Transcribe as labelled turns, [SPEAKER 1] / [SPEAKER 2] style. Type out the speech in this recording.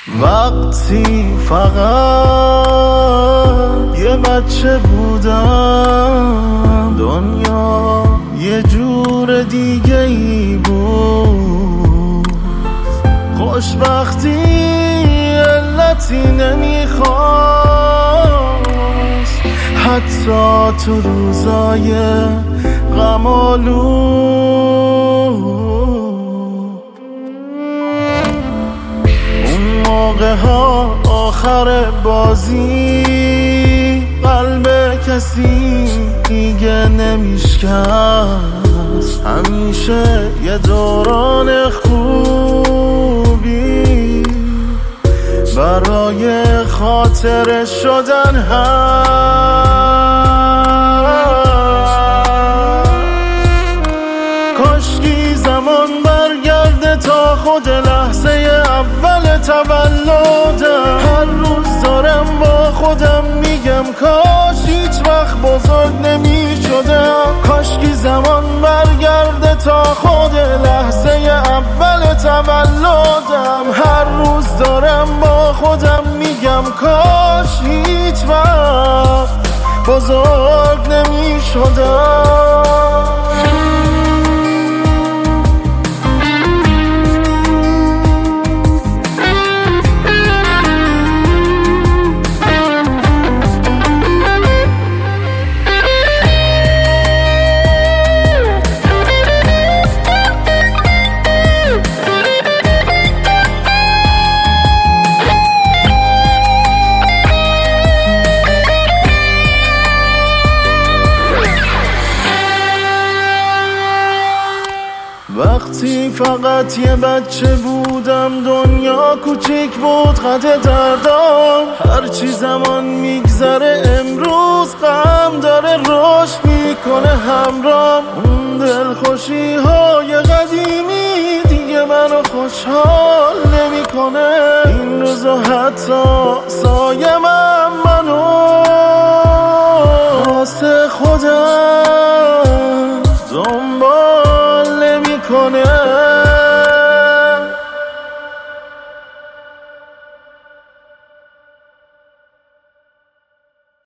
[SPEAKER 1] وقتی فقط یه بچه بودم، دنیا یه جور دیگه ای بود. خوشبختی علتی نمیخواست، حتی تو روزای غم‌آلود. اون موقع ها آخر بازی قلب کسی دیگه نمیشکست. همیشه یه دوران خوبی برای خاطر شدن هست. کاشکی زمان برگرده تا خود لحظه اول تولدم. هر روز دارم با خودم میگم کاش هیچ وقت بزرگ نمیشدم. کاشکی زمان برگرده تا خود لحظه اول تولدم. هر روز دارم با خودم میگم کاش هیچ وقت بزرگ نمیشدم. وقتی فقط یه بچه بودم، دنیا کوچیک بود قد دردام. هرچی زمان میگذره امروز غم داره رشد میکنه همرام. اون دلخوشی های قدیمی دیگه منو خوشحال نمیکنه. این روزا حتی سایه منو واسه خودم دنبال نمیکنه.